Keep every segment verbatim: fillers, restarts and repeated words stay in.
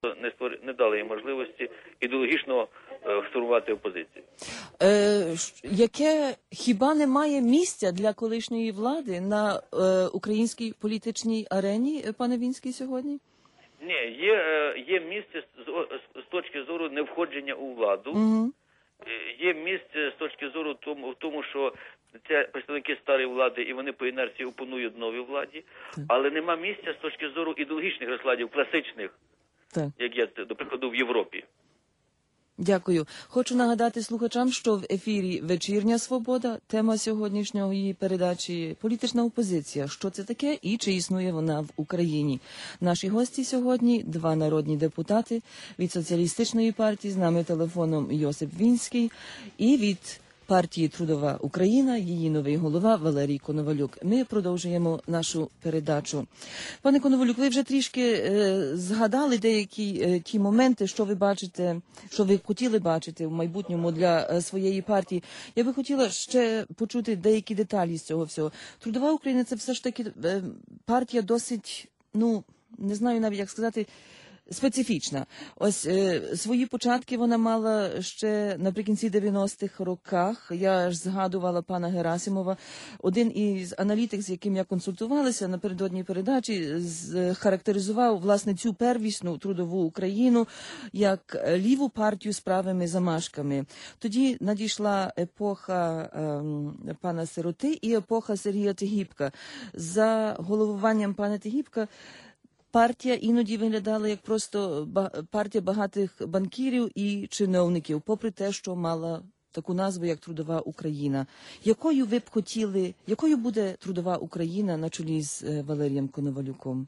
не, створ... не дали їм можливості ідеологічно е, штурмувати опозицію. Е, яке, хіба немає місця для колишньої влади на е, українській політичній арені, пане Вінський, сьогодні? Ні, є, е, є місце з, з, з точки зору невходження у владу. Угу. Е, є місце з точки зору тому, в тому, що це представники старої влади, і вони по інерції опонують новій владі, так. Але нема місця з точки зору ідеологічних розкладів, класичних, так. Як є, до прикладу, в Європі. Дякую. Хочу нагадати слухачам, що в ефірі «Вечірня свобода», тема сьогоднішньої передачі «Політична опозиція». Що це таке і чи існує вона в Україні? Наші гості сьогодні – два народні депутати від Соціалістичної партії, з нами телефоном Йосип Вінський, і від партії «Трудова Україна», її новий голова Валерій Коновалюк. Ми продовжуємо нашу передачу. Пане Коновалюк, ви вже трішки е, згадали деякі е, ті моменти, що ви бачите, що ви хотіли бачити в майбутньому для е, своєї партії. Я би хотіла ще почути деякі деталі з цього всього. «Трудова Україна» – це все ж таки е, партія досить, ну, не знаю навіть як сказати, специфічна. Ось е, свої початки вона мала ще наприкінці дев'яностих роках. Я ж згадувала пана Герасимова. Один із аналітик, з яким я консультувалася напередодні передачі, з, характеризував, власне, цю первісну трудову Україну як ліву партію з правими замашками. Тоді надійшла епоха е, пана Сироти і епоха Сергія Тегібка. За головуванням пана Тегібка партія іноді виглядала як просто партія багатих банкірів і чиновників, попри те, що мала таку назву, як «Трудова Україна». Якою ви б хотіли, якою буде «Трудова Україна» на чолі з Валерієм Коновалюком?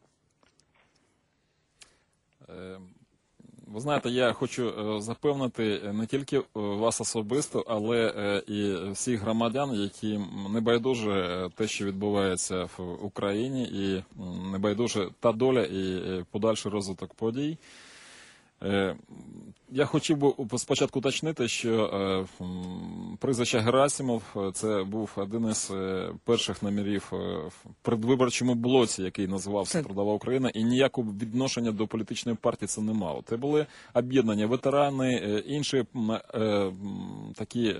Ви знаєте, я хочу запевнити не тільки вас особисто, але і всіх громадян, які не байдуже те, що відбувається в Україні, і не байдуже та доля і подальший розвиток подій. Я хотів би спочатку уточнити, що прізвище Герасимов – це був один із перших номерів в передвиборчому блоці, який називався «Трудова Україна», і ніякого відношення до політичної партії це не мало. Це були об'єднання, ветерани, інші такі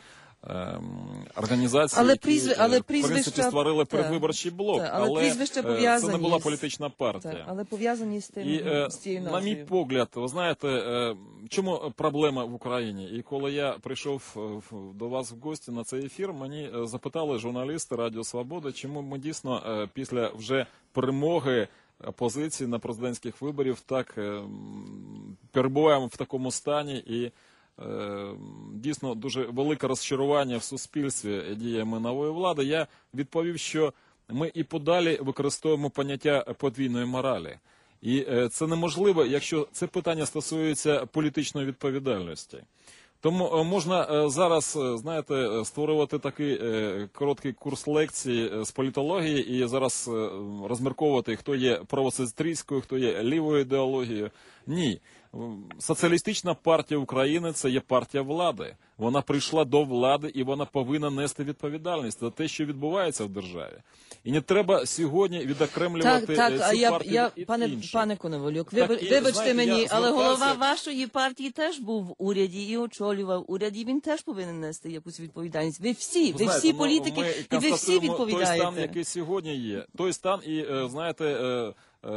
організації, але які, прізв... але в принципі, створили передвиборчий блок, та, але, але це не була політична партія. Та, але пов'язані з тим, і, з цією назвою. На мій погляд, ви знаєте, чому проблема в Україні? І коли я прийшов до вас в гості на цей ефір, мені запитали журналісти Радіо Свобода, чому ми дійсно після вже перемоги опозиції на президентських виборів так перебуваємо в такому стані і дійсно дуже велике розчарування в суспільстві діями нової влади. Я відповів, що ми і подалі використовуємо поняття подвійної моралі. І це неможливо, якщо це питання стосується політичної відповідальності. Тому можна зараз, знаєте, створювати такий короткий курс лекцій з політології і зараз розмірковувати, хто є правоцентристською, хто є лівою ідеологією. Ні. Соціалістична партія України – це є партія влади. Вона прийшла до влади і вона повинна нести відповідальність за те, що відбувається в державі. І не треба сьогодні відокремлювати так, так, цю а я, партію я, від пане, інших. пане Коновалюк, Так, вибач, і, вибачте знаєте, мені, але звертався... голова вашої партії теж був в уряді і очолював уряд, і він теж повинен нести якусь відповідальність. Ви всі, ви, ви знаєте, всі політики, і ви всі відповідаєте. Той стан, який сьогодні є. Той стан і, знаєте,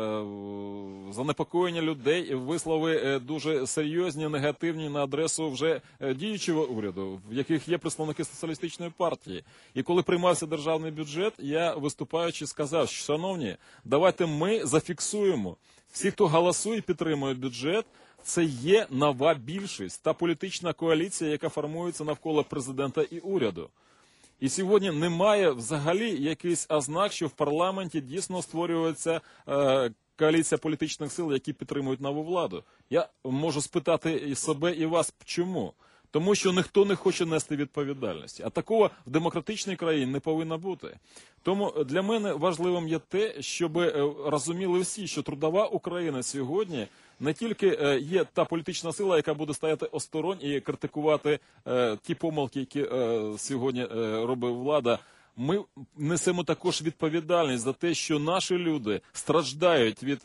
занепокоєння людей, вислови дуже серйозні, негативні на адресу вже діючого уряду, в яких є представники соціалістичної партії. І коли приймався державний бюджет, я, виступаючи, сказав, що, шановні, давайте ми зафіксуємо. Всі, хто голосує і підтримує бюджет, це є нова більшість, та політична коаліція, яка формується навколо президента і уряду. І сьогодні немає взагалі якихось ознак, що в парламенті дійсно створюється е, коаліція політичних сил, які підтримують нову владу. Я можу спитати і себе, і вас, чому? Тому що ніхто не хоче нести відповідальності. А такого в демократичній країні не повинно бути. Тому для мене важливим є те, щоб розуміли всі, що трудова Україна сьогодні не тільки є та політична сила, яка буде стояти осторонь і критикувати е, ті помилки, які е, сьогодні е, робить влада. Ми несемо також відповідальність за те, що наші люди страждають від е,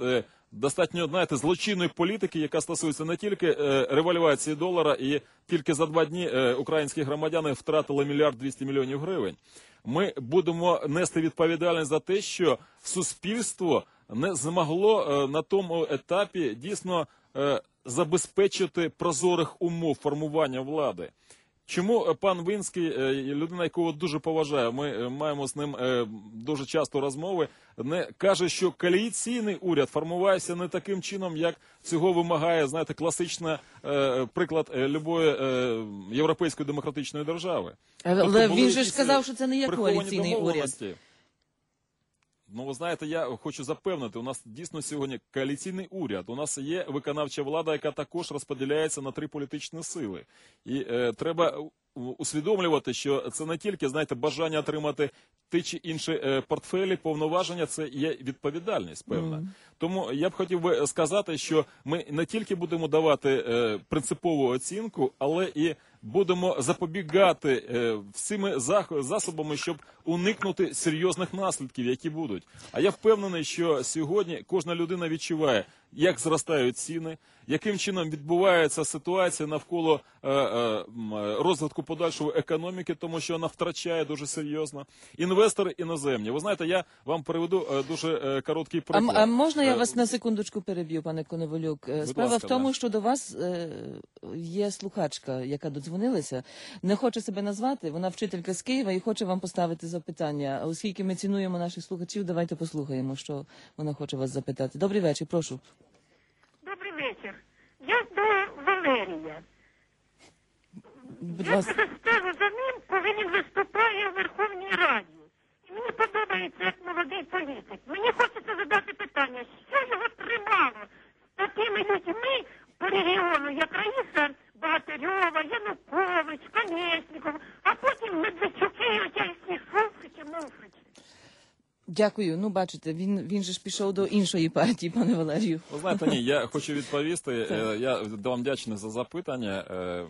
достатньо, знаєте, злочинної політики, яка стосується не тільки е, ревальвації долара, і тільки за два дні е, українські громадяни втратили мільярд двісті мільйонів гривень. Ми будемо нести відповідальність за те, що суспільство не змогло е, на тому етапі дійсно е, забезпечити прозорих умов формування влади. Чому пан Вінський, людина, якого дуже поважаю, ми маємо з ним дуже часто розмови, не каже, що коаліційний уряд формувався не таким чином, як цього вимагає, знаєте, класичний приклад любої європейської демократичної держави. Але тобто він же ж сказав, що це не є коаліційний уряд. Ну, ви знаєте, я хочу запевнити, у нас дійсно сьогодні коаліційний уряд. У нас є виконавча влада, яка також розподіляється на три політичні сили. І е, треба усвідомлювати, що це не тільки, знаєте, бажання отримати ті чи інші е, портфелі, повноваження, це є відповідальність певна. Mm. Тому я б хотів би сказати, що ми не тільки будемо давати е, принципову оцінку, але і будемо запобігати е, всіми засобами, щоб уникнути серйозних наслідків, які будуть. А я впевнений, що сьогодні кожна людина відчуває, як зростають ціни, яким чином відбувається ситуація навколо е, е, розвитку подальшого економіки, тому що вона втрачає дуже серйозно. Інвестори іноземні. Ви знаєте, я вам приведу е, дуже е, короткий приклад. А, а можна я вас на секундочку переб'ю, пане Коновалюк? Будь Справа ласка, в тому, да. що до вас е, є слухачка, яка додзвонилася, не хоче себе назвати, вона вчителька з Києва і хоче вам поставити запитання. А оскільки ми цінуємо наших слухачів, давайте послухаємо, що вона хоче вас запитати. Добрий вечір, прошу. Добрий вечір. Я до Валерія. Будь я ласка. стежу за ним, коли він виступає у Верховній Раді. І мені подобається, як молодий політик. Мені хочеться задати питання, що його тримало з такими людьми по регіону, як Раїса Багатирьова, Янукович, Колєсніков, а потім Медведчуки, оті всі Шуфричі, Муфричі. Дякую. Ну, бачите, він, він же ж пішов до іншої партії, пане Валерію. Ви знаєте, ні, я хочу відповісти. Я вам вдячний за запитання.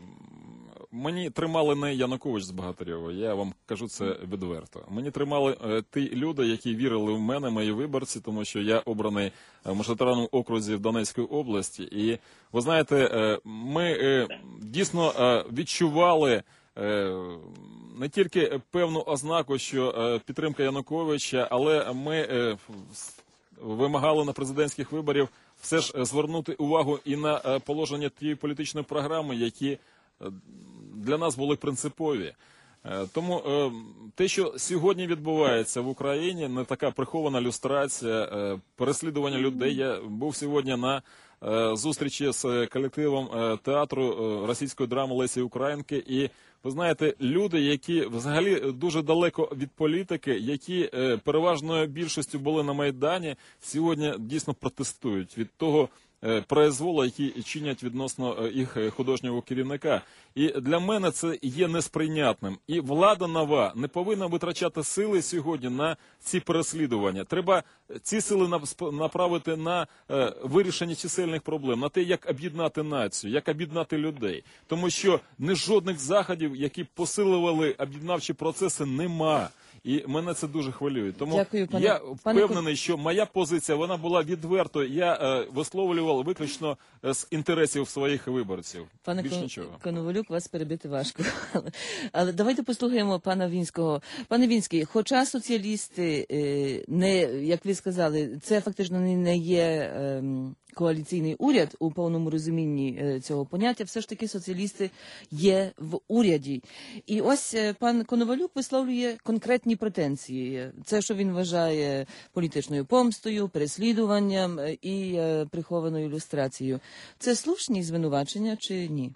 Мені тримали не Янукович з Багатирьова, я вам кажу це відверто. Мені тримали е, ті люди, які вірили в мене, мої виборці, тому що я обраний в мажоритарному окрузі в Донецькій області. І, ви знаєте, е, ми е, дійсно е, відчували е, не тільки певну ознаку, що е, підтримка Януковича, але ми е, вимагали на президентських виборів все ж звернути увагу і на е, положення тієї політичної програми, які для нас були принципові. Тому те, що сьогодні відбувається в Україні, не така прихована люстрація, переслідування людей. Я був сьогодні на зустрічі з колективом театру російської драми Лесі Українки, і ви знаєте, люди, які взагалі дуже далеко від політики, які переважною більшістю були на Майдані, сьогодні дійсно протестують від того произволу, які чинять відносно їх художнього керівника. І для мене це є несприйнятним. І влада нова не повинна витрачати сили сьогодні на ці переслідування. Треба ці сили направити на вирішення чисельних проблем, на те, як об'єднати націю, як об'єднати людей. Тому що не жодних заходів, які посилювали об'єднавчі процеси, нема. І мене це дуже хвилює. Тому Дякую, пане, я пане... впевнений, що моя позиція, вона була відвертою. Я е, висловлював виключно з інтересів своїх виборців. Пане Більш Кон... нічого. Коновалюк, вас перебити важко. Але, але давайте послухаємо пана Вінського. Пане Вінський, хоча соціалісти, е, не, як ви сказали, це фактично не є е, коаліційний уряд у повному розумінні е, цього поняття, все ж таки соціалісти є в уряді. І ось е, пан Коновалюк висловлює конкретні претензії. Це, що він вважає політичною помстою, переслідуванням і е, прихованою ілюстрацією. Це слушні звинувачення чи ні?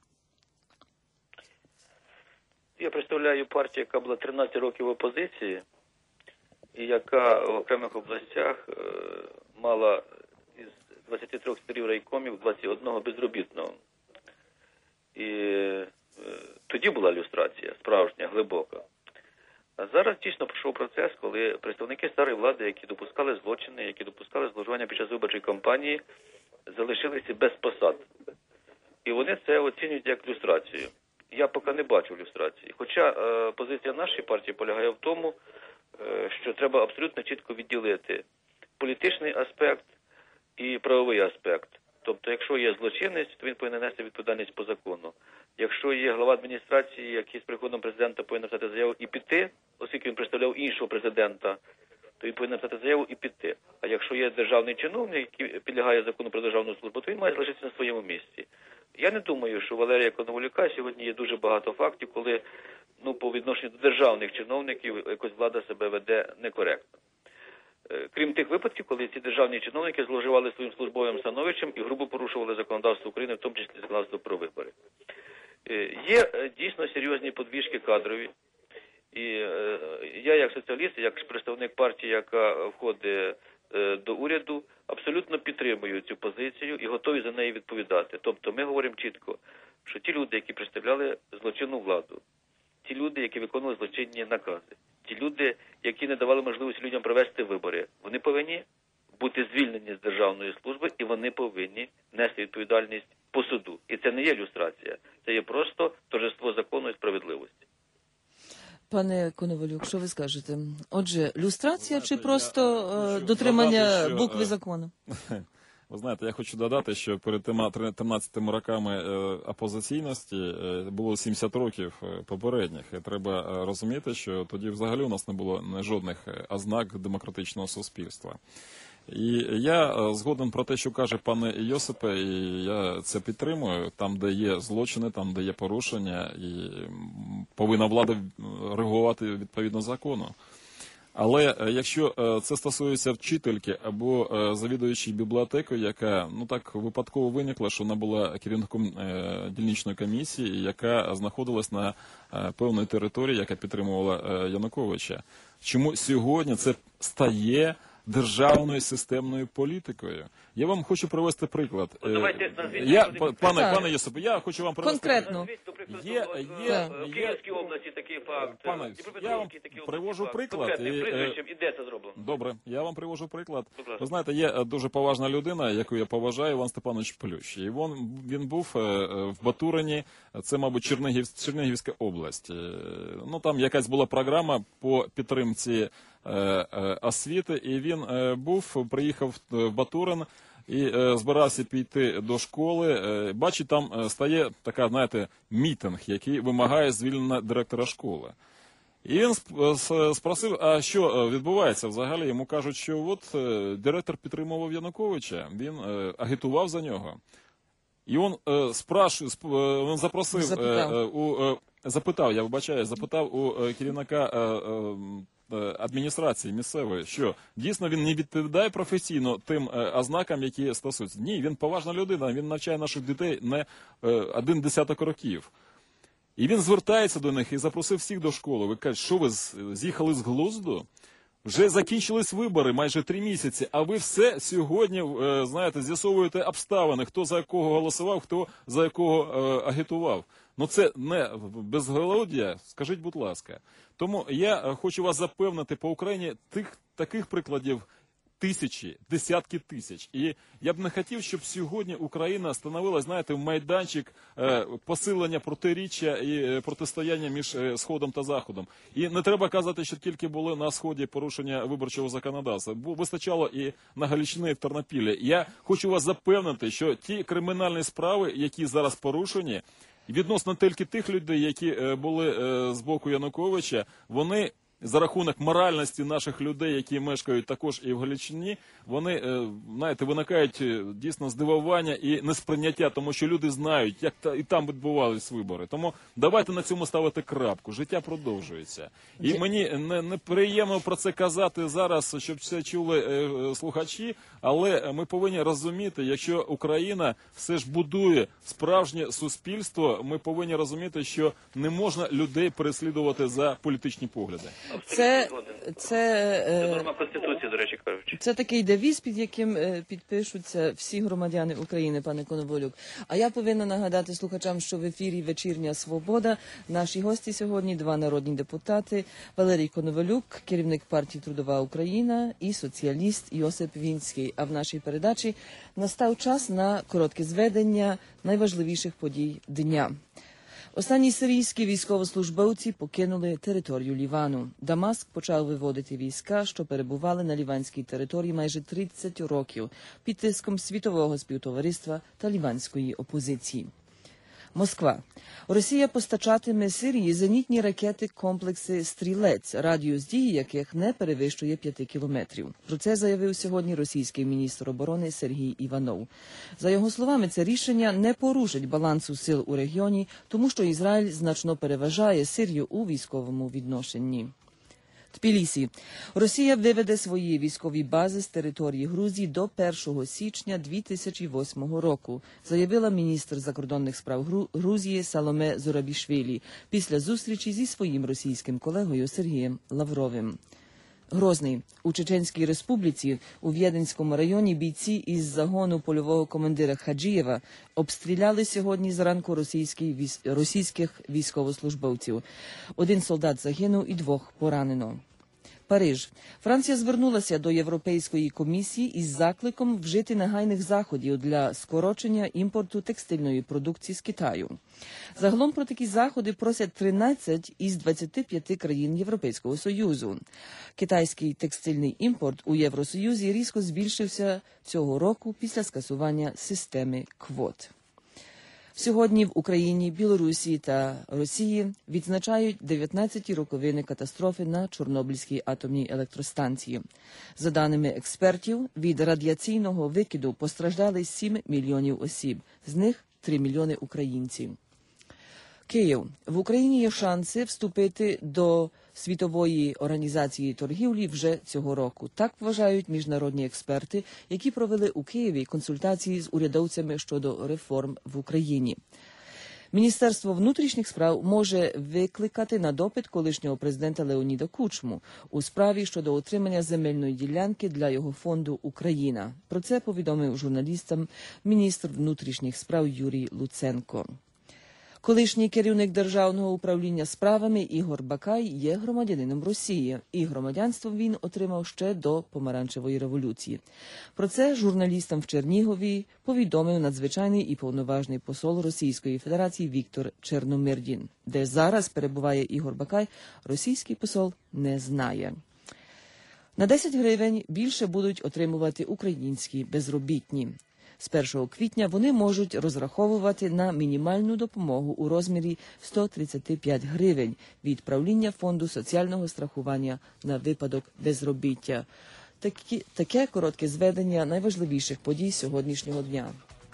Я представляю партію, яка була тринадцять років в опозиції, і яка в окремих областях е, мала із двадцяти трьох старів райкомів двадцять одного безробітного. І е, тоді була люстрація справжня, глибока. А зараз дійсно пройшов процес, коли представники старої влади, які допускали злочини, які допускали зловживання під час виборчої кампанії, залишилися без посад. І вони це оцінюють як люстрацію. Я поки не бачу люстрації. Хоча е, позиція нашої партії полягає в тому, е, що треба абсолютно чітко відділити політичний аспект і правовий аспект. Тобто, якщо є злочинець, то він повинен нести відповідальність по закону. Якщо є глава адміністрації, який з приходом президента повинен написати заяву і піти, оскільки він представляв іншого президента, то він повинен написати заяву і піти. А якщо є державний чиновник, який підлягає закону про державну службу, то він має залишитися на своєму місці. Я не думаю, що у Валерія Коновалюка сьогодні є дуже багато фактів, коли ну, по відношенню до державних чиновників якось влада себе веде некоректно. Крім тих випадків, коли ці державні чиновники зловживали своїм службовим становищем і грубо порушували законодавство України, в тому числі законодавство про вибори. Є дійсно серйозні подвижки кадрові. І я як соціаліст, як представник партії, яка входить до уряду, абсолютно підтримую цю позицію і готові за неї відповідати. Тобто ми говоримо чітко, що ті люди, які представляли злочинну владу, ті люди, які виконували злочинні накази, ті люди, які не давали можливості людям провести вибори, вони повинні бути звільнені з державної служби і вони повинні нести відповідальність по суду. І це не є люстрація, це є просто торжество закону і справедливості. Пане Коновалюк, що ви скажете? Отже, люстрація знаєте, чи просто я, е, дотримання додати, що, букви е, закону? Ви знаєте, я хочу додати, що перед тринадцятими роками опозиційності було сімдесят років попередніх. І треба розуміти, що тоді взагалі у нас не було жодних ознак демократичного суспільства. І я згоден про те, що каже пане Йосипе, і я це підтримую, там, де є злочини, там, де є порушення, і повинна влада реагувати відповідно закону. Але якщо це стосується вчительки або завідуючої бібліотекою, яка, ну так, випадково виникла, що вона була керівником дільничної комісії, яка знаходилась на певній території, яка підтримувала Януковича. Чому сьогодні це стає державною системною політикою? Я вам хочу привести приклад. От давайте, я, пане, пане Йосипе, я хочу вам привести конкретно. Є, є, в Київській області такий факт. Пане, я вам привожу приклад. І, і де це зроблено? Добре, я вам привожу приклад. Ви знаєте, є дуже поважна людина, яку я поважаю, Іван Степанович Плющ. І він, він був в Батурині, це, мабуть, Чернігів, Чернігівська область. Ну, там якась була програма по підтримці освіти, і він був, приїхав в Батурин, і е, збирався піти до школи. Е, бачить, там стає така, знаєте, мітинг, який вимагає звільнення директора школи. І він спросив, а що відбувається взагалі? Йому кажуть, що от е, директор підтримував Януковича, він е, агітував за нього. І він е, спрашує, сп, е, він запросив, запитав. Е, у, е, запитав, я вибачаю, запитав у е, керівника е, е, адміністрації місцевої, що дійсно він не відповідає професійно тим е, ознакам, які стосуються. Ні, він поважна людина, він навчає наших дітей не е, один десяток років. І він звертається до них і запросив всіх до школи. Ви кажете, що ви з'їхали з глузду? Вже закінчились вибори майже три місяці, а ви все сьогодні, е, знаєте, з'ясовуєте обставини, хто за кого голосував, хто за якого е, агітував. Ну це не безголов'я, скажіть, будь ласка. Тому я хочу вас запевнити, по Україні тих таких прикладів тисячі, десятки тисяч. І я б не хотів, щоб сьогодні Україна становилась, знаєте, в майданчик е, посилення протиріччя і е, протистояння між е, Сходом та Заходом. І не треба казати, що тільки були на Сході порушення виборчого законодавства. Бо вистачало і на Галичині, і в Тернопіллі. Я хочу вас запевнити, що ті кримінальні справи, які зараз порушені, відносно тільки тих людей, які е, були е, з боку Януковича, вони за рахунок моральності наших людей, які мешкають також і в Галичині, вони, знаєте, виникають дійсно здивування і несприйняття, тому що люди знають, як та, і там відбувались вибори. Тому давайте на цьому ставити крапку. Життя продовжується. І мені не, неприємно про це казати зараз, щоб це чули е, слухачі, але ми повинні розуміти, якщо Україна все ж будує справжнє суспільство, ми повинні розуміти, що не можна людей переслідувати за політичні погляди. Це, це, це норма Конституції, до речі, кажучи. Це такий девіз, під яким підпишуться всі громадяни України, пане Коновалюк. А я повинна нагадати слухачам, що в ефірі «Вечірня Свобода» наші гості сьогодні – два народні депутати. Валерій Коновалюк, керівник партії «Трудова Україна» і соціаліст Йосип Вінський. А в нашій передачі настав час на коротке зведення найважливіших подій дня. Останні сирійські військовослужбовці покинули територію Лівану. Дамаск почав виводити війська, що перебували на ліванській території майже тридцять років під тиском світового співтовариства та ліванської опозиції. Москва. Росія постачатиме Сирії зенітні ракети-комплекси «Стрілець», радіус дії яких не перевищує п'яти кілометрів. Про це заявив сьогодні російський міністр оборони Сергій Іванов. За його словами, це рішення не порушить балансу сил у регіоні, тому що Ізраїль значно переважає Сирію у військовому відношенні. Тбілісі. Росія виведе свої військові бази з території Грузії до першого січня дві тисячі восьмого року, заявила міністр закордонних справ Гру... Грузії Саломе Зурабішвілі після зустрічі зі своїм російським колегою Сергієм Лавровим. Грозний. У Чеченській республіці у В'єденському районі бійці із загону польового командира Хаджієва обстріляли сьогодні зранку російські військ... російських військовослужбовців. Один солдат загинув і двох поранено. Париж. Франція звернулася до Європейської комісії із закликом вжити негайних заходів для скорочення імпорту текстильної продукції з Китаю. Загалом про такі заходи просять тринадцять із двадцяти п'яти країн Європейського Союзу. Китайський текстильний імпорт у Євросоюзі різко збільшився цього року після скасування системи квот. Сьогодні в Україні, Білорусі та Росії відзначають дев'ятнадцяті роковини катастрофи на Чорнобильській атомній електростанції. За даними експертів, від радіаційного викиду постраждали сім мільйонів осіб, з них три мільйони українців. Київ. В Україні є шанси вступити до Світової організації торгівлі вже цього року. Так вважають міжнародні експерти, які провели у Києві консультації з урядовцями щодо реформ в Україні. Міністерство внутрішніх справ може викликати на допит колишнього президента Леоніда Кучму у справі щодо отримання земельної ділянки для його фонду «Україна». Про це повідомив журналістам міністр внутрішніх справ Юрій Луценко. Колишній керівник Державного управління справами Ігор Бакай є громадянином Росії, і громадянство він отримав ще до Помаранчевої революції. Про це журналістам в Чернігові повідомив надзвичайний і повноважний посол Російської Федерації Віктор Черномирдін. Де зараз перебуває Ігор Бакай, російський посол не знає. На десять гривень більше будуть отримувати українські безробітні. З першого квітня вони можуть розраховувати на мінімальну допомогу у розмірі сто тридцять п'ять гривень від правління Фонду соціального страхування на випадок безробіття. Такі, таке коротке зведення найважливіших подій сьогоднішнього дня.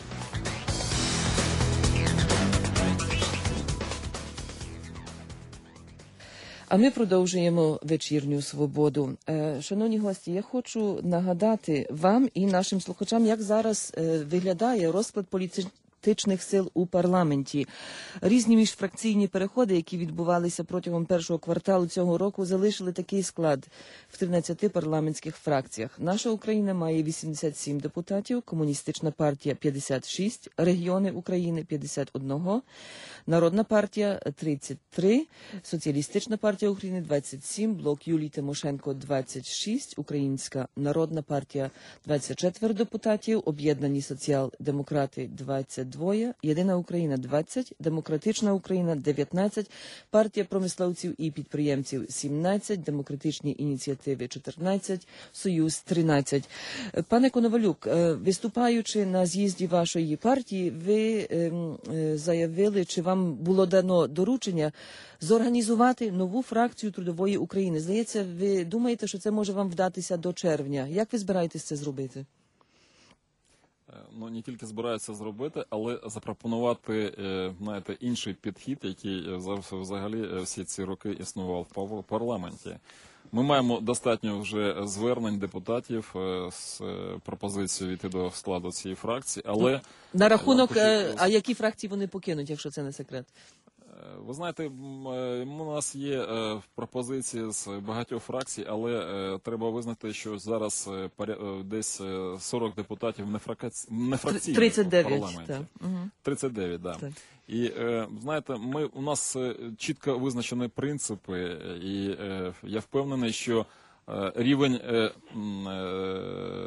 А ми продовжуємо вечірню свободу. Шановні гості, я хочу нагадати вам і нашим слухачам, як зараз виглядає розклад політичних сил у парламенті. Різні міжфракційні переходи, які відбувалися протягом першого кварталу цього року, залишили такий склад в тринадцяти парламентських фракціях. Наша Україна має вісімдесят сім депутатів, Комуністична партія – п'ятдесят шість, Регіони України – п'ятдесят один, Народна партія – тридцять три, Соціалістична партія України – двадцять сім, Блок Юлії Тимошенко – двадцять шість, Українська Народна партія – двадцять чотири депутатів, Об'єднані соціал-демократи – двадцять два, Єдина Україна – двадцять, Демократична Україна – дев'ятнадцять, Партія промисловців і підприємців – сімнадцять, Демократичні ініціативи – чотирнадцять, Союз – тринадцять. Пане Коновалюк, виступаючи на з'їзді вашої партії, ви заявили, чи вам було дано доручення зорганізувати нову фракцію Трудової України. Здається, ви думаєте, що це може вам вдатися до червня. Як ви збираєтесь це зробити? Ну, не тільки збираються зробити, але запропонувати, знаєте, інший підхід, який взагалі всі ці роки існував в парламенті. Ми маємо достатньо вже звернень депутатів з пропозицією йти до складу цієї фракції, але... На рахунок, хочу... а які фракції вони покинуть, якщо це не секрет? Ви знаєте, у нас є пропозиції з багатьох фракцій, але треба визнати, що зараз десь сорок депутатів нефракційних в парламенті. Так. тридцять дев'ять, так. Да. І, знаєте, ми, у нас чітко визначені принципи, і я впевнений, що рівень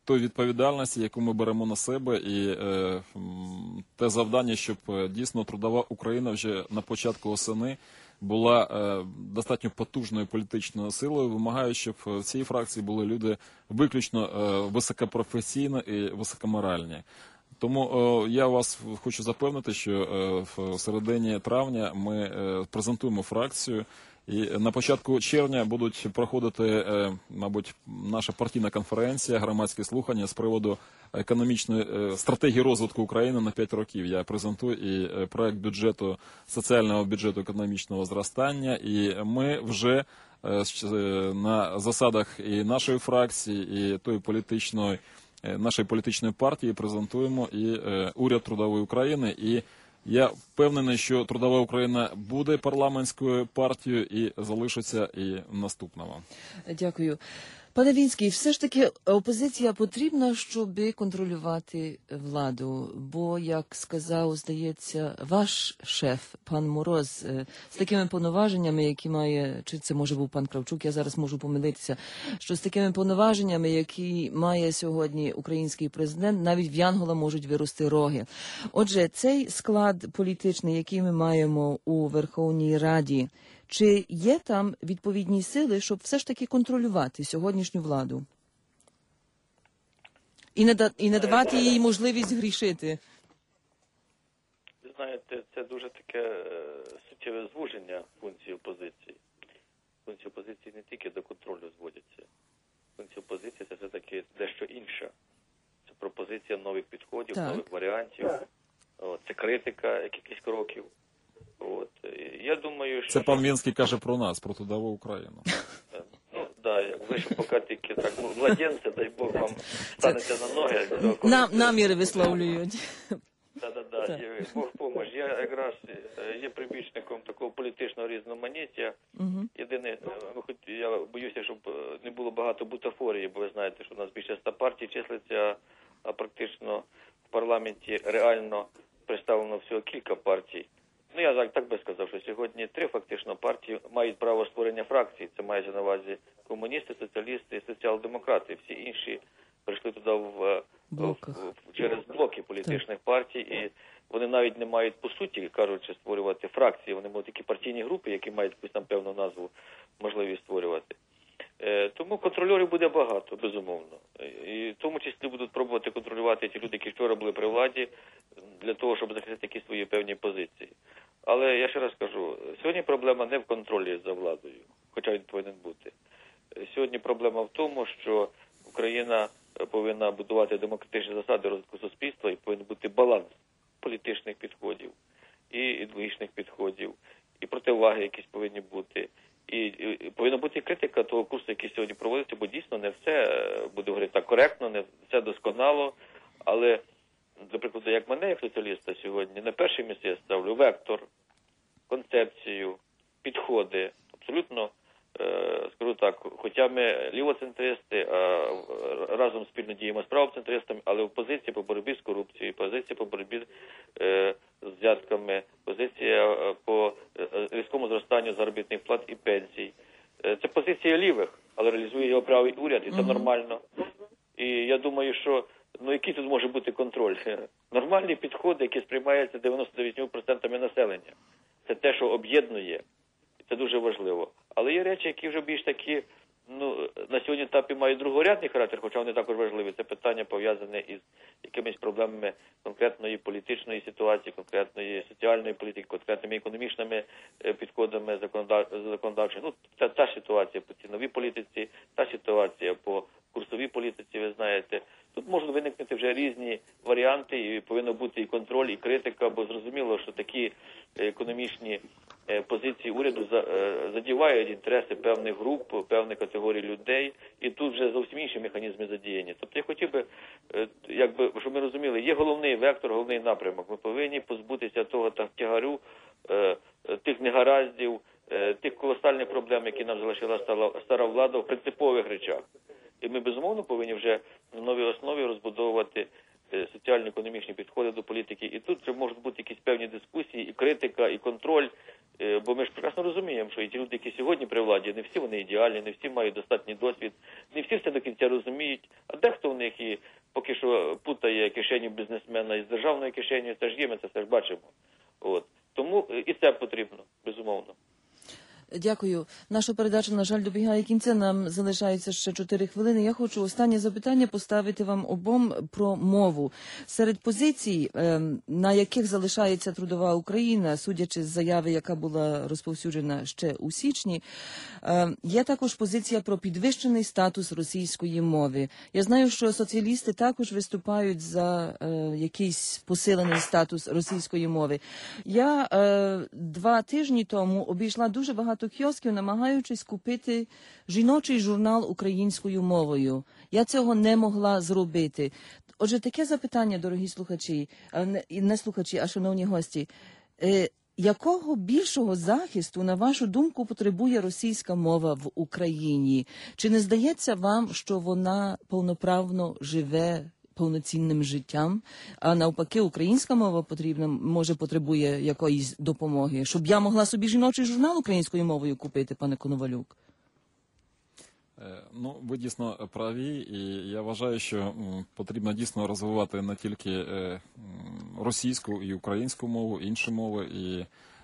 той відповідальності, яку ми беремо на себе, і е, те завдання, щоб дійсно трудова Україна вже на початку осени була е, достатньо потужною політичною силою, вимагаю, щоб в цій фракції були люди виключно е, високопрофесійні і високоморальні. Тому е, я вас хочу запевнити, що е, в середині травня ми е, презентуємо фракцію, і на початку червня будуть проходити, е, мабуть, наша партійна конференція, громадські слухання з приводу економічної е, стратегії розвитку України на п'ять років. Я презентую і е, проект бюджету, соціального бюджету економічного зростання, і ми вже е, на засадах і нашої фракції, і тої політичної, нашої політичної партії презентуємо і е, уряд трудової України. І я впевнений, що трудова Україна буде парламентською партією і залишиться і наступного. Дякую. Пане Вінський, все ж таки опозиція потрібна, щоб контролювати владу, бо, як сказав, здається, ваш шеф, пан Мороз, з такими повноваженнями, які має, чи це може був пан Кравчук, я зараз можу помилитися, що з такими повноваженнями, які має сьогодні український президент, навіть в Янгола можуть вирости роги. Отже, цей склад політичний, який ми маємо у Верховній Раді, чи є там відповідні сили, щоб все ж таки контролювати сьогоднішню владу? І не, да, і не давати їй можливість грішити? Знаєте, це дуже таке е, суттєве звуження функції опозиції. Функції опозиції не тільки до контролю зводяться. Функція опозиції – це все-таки дещо інше. Це пропозиція нових підходів, так. нових варіантів. От, це критика якихось кроків. От. Я думаю, що... Це пан Вінський каже про нас, про трудову Україну. Ну, да, ви ж поки тільки так, ну, младенці, дай Бог вам станете на ноги. Нам, наміри висловлюють. Так-так-так, Бог поможе. Я якраз є прибічником такого політичного різноманіття. Угу. Єдине, я боюся, щоб не було багато бутафорії, бо ви знаєте, що у нас більше ста партій числиться, а практично в парламенті реально представлено всього кілька партій. Ну, я так, так би сказав, що сьогодні три фактично партії мають право створення фракцій. Це мається на увазі комуністи, соціалісти і соціал-демократи. Всі інші прийшли туди в, в, в, через блоки політичних так. партій, і вони навіть не мають, по суті, кажучи, створювати фракції. Вони мають такі партійні групи, які мають якусь там певну назву, можливість створювати. Е, тому контрольорів буде багато, безумовно. І в тому числі будуть пробувати контролювати ті люди, які вчора були при владі, для того, щоб захистити якісь свої певні позиції. Але я ще раз кажу, сьогодні проблема не в контролі за владою, хоча він повинен бути. Сьогодні проблема в тому, що Україна повинна будувати демократичні засади розвитку суспільства і повинен бути баланс політичних підходів і ідеологічних підходів, і противаги якісь повинні бути. І, і повинна бути критика того курсу, який сьогодні проводиться, бо дійсно не все, буду говорити так коректно, не все досконало, але, до прикладу, як мене, як соціаліста сьогодні, на перше місце я ставлю вектор, концепцію, підходи, абсолютно, е, скажу так, хоча ми лівоцентристи, а разом спільно діємо з правоцентристами, але в позиції по боротьбі з корупцією, позиція по боротьбі е, з взятками, позиція по різкому зростанню заробітних плат і пенсій. Це позиція лівих, але реалізує його правий уряд, і це mm-hmm. нормально. І я думаю, що ну який тут може бути контроль? Нормальні підходи, які сприймаються дев'яносто дев'ять відсотків населення. Це те, що об'єднує. Це дуже важливо. Але є речі, які вже більш такі, ну, на сьогодні етапі мають другорядний характер, хоча вони також важливі. Це питання пов'язане із якимись проблемами конкретної політичної ситуації, конкретної соціальної політики, конкретними економічними підходами законодавчими. Ну, та, та ситуація по ціновій політиці, та ситуація по курсовій політиці, ви знаєте. Тут можуть виникнути вже різні варіанти, і повинно бути і контроль, і критика, бо зрозуміло, що такі економічні позиції уряду задівають інтереси певних груп, певних категорій людей, і тут вже зовсім інші механізми задіяні. Тобто я хотів би, якби, щоб ми розуміли, є головний вектор, головний напрямок. Ми повинні позбутися того тягарю, тих негараздів, тих колосальних проблем, які нам залишила стара влада в принципових речах. І ми, безумовно, повинні вже на новій основі розбудовувати соціально-економічні підходи до політики. І тут вже можуть бути якісь певні дискусії, і критика, і контроль. Бо ми ж прекрасно розуміємо, що і ті люди, які сьогодні при владі, не всі вони ідеальні, не всі мають достатній досвід, не всі все до кінця розуміють, а дехто в них і поки що путає кишеню бізнесмена із державною кишенею, це ж є, ми це все ж бачимо. От. Тому і це потрібно, безумовно. Дякую. Наша передача, на жаль, добігає кінця. Нам залишається ще чотири хвилини. Я хочу останнє запитання поставити вам обом про мову. Серед позицій, на яких залишається трудова Україна, судячи з заяви, яка була розповсюджена ще у січні, є також позиція про підвищений статус російської мови. Я знаю, що соціалісти також виступають за якийсь посилений статус російської мови. Я два тижні тому обійшла дуже багато кіосків, намагаючись купити жіночий журнал українською мовою. Я цього не могла зробити. Отже, таке запитання, дорогі слухачі, не, не слухачі, а шановні гості. Е, якого більшого захисту, на вашу думку, потребує російська мова в Україні? Чи не здається вам, що вона повноправно живе повноцінним життям, а навпаки, українська мова потрібна, може, потребує якоїсь допомоги, щоб я могла собі жіночий журнал українською мовою купити, пане Коновалюк? Ну, ви дійсно праві, і я вважаю, що потрібно дійсно розвивати не тільки російську і українську мову, інші мови, і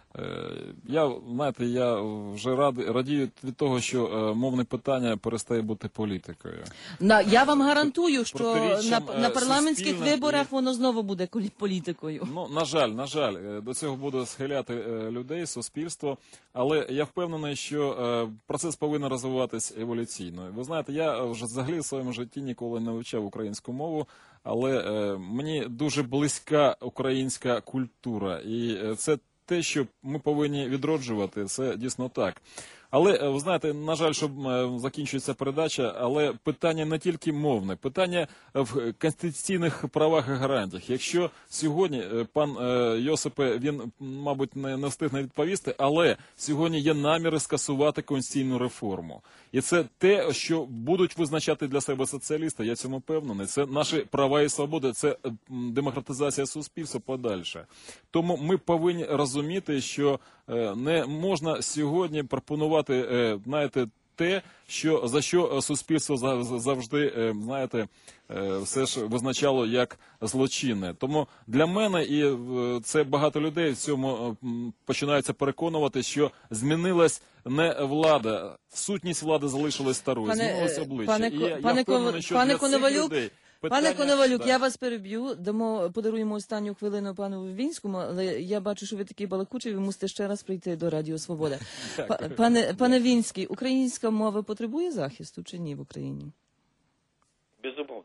я, знаєте, я вже рад, радію від того, що мовне питання перестає бути політикою. На, я вам гарантую, що на, на парламентських виборах і... воно знову буде політикою. Ну, на жаль, на жаль, до цього буде схиляти людей, суспільство, але я впевнений, що процес повинен розвиватись еволюційно. Ви знаєте, я вже взагалі в своєму житті ніколи не вивчав українську мову, але мені дуже близька українська культура, і це те, що ми повинні відроджувати, це дійсно так. Але, ви знаєте, на жаль, що закінчується передача, але питання не тільки мовне, питання в конституційних правах і гарантіях. Якщо сьогодні пан Йосипе, він, мабуть, не, не встигне відповісти, але сьогодні є наміри скасувати конституційну реформу. І це те, що будуть визначати для себе соціалісти, я цьому впевнений. Це наші права і свободи, це демократизація суспільства подальше. Тому ми повинні розуміти, що не можна сьогодні пропонувати, знаєте, те, що, за що суспільство завжди, знаєте, все ж визначало як злочинне. Тому для мене, і це багато людей в цьому починаються переконувати, що змінилась не влада, сутність влади залишилась старою, пане, змінилось обличчя. Пане, і я, пане, я впевнений, що пане для Коновалюк, цих людей... Пане Питання, Коновалюк, да. я вас переб'ю, дамо, подаруємо останню хвилину пану Вінському, але я бачу, що ви такий балакучий, ви мусите ще раз прийти до Радіо Свобода. Пане, пане Вінський, українська мова потребує захисту чи ні в Україні? Безумовно.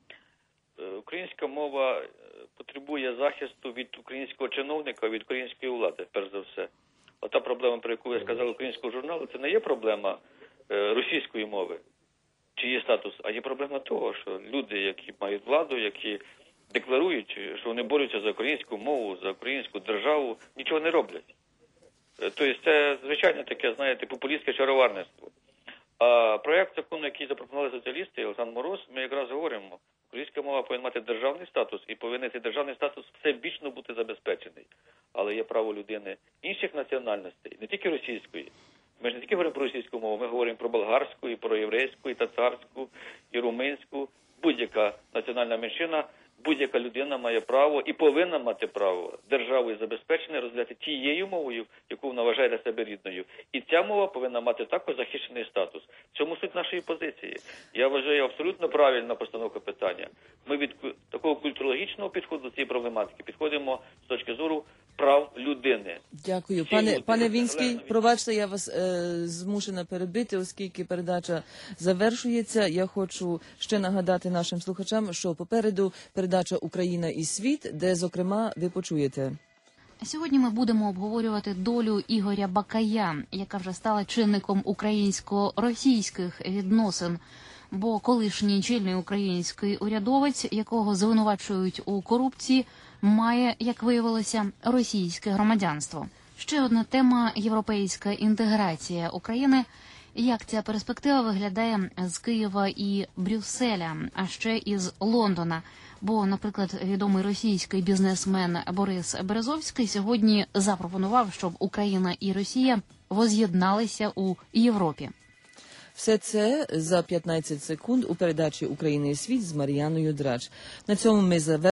Українська мова потребує захисту від українського чиновника, від української влади, перш за все. Ота проблема, про яку ви сказали, українського журналу, це не є проблема російської мови, чи є статус, а є проблема того, що люди, які мають владу, які декларують, що вони борються за українську мову, за українську державу, нічого не роблять. Тобто це, звичайно, таке, знаєте, популістське чароварництво. А проєкт закону, який запропонували соціалісти і Олександр Мороз, ми якраз говоримо, українська мова повинна мати державний статус, і повинен цей державний статус всебічно бути забезпечений. Але є право людини інших національностей, не тільки російської. Ми ж не тільки говоримо про російську мову, ми говоримо про болгарську, і про єврейську, і татарську, і румунську. Будь-яка національна меншина, будь-яка людина має право і повинна мати право державою забезпечене розглядати тією мовою, яку вона вважає для себе рідною. І ця мова повинна мати також захищений статус. В цьому суть нашої позиції. Я вважаю абсолютно правильна постановка питання. Ми від такого культурологічного підходу до цієї проблематики підходимо з точки зору прав людини. Дякую. Пане, пане Вінський, пробачте, я вас е, змушена перебити, оскільки передача завершується. Я хочу ще нагадати нашим слухачам, що попереду передача «Україна і світ», де, зокрема, ви почуєте. Сьогодні ми будемо обговорювати долю Ігоря Бакая, яка вже стала чинником українсько-російських відносин. Бо колишній чільний український урядовець, якого звинувачують у корупції, має, як виявилося, російське громадянство. Ще одна тема – європейська інтеграція України. Як ця перспектива виглядає з Києва і Брюсселя, а ще із Лондона? Бо, наприклад, відомий російський бізнесмен Борис Березовський сьогодні запропонував, щоб Україна і Росія воз'єдналися у Європі. Все це за п'ятнадцять секунд у передачі «Україна і світ» з Мар'яною Драч. На цьому ми завершуємо.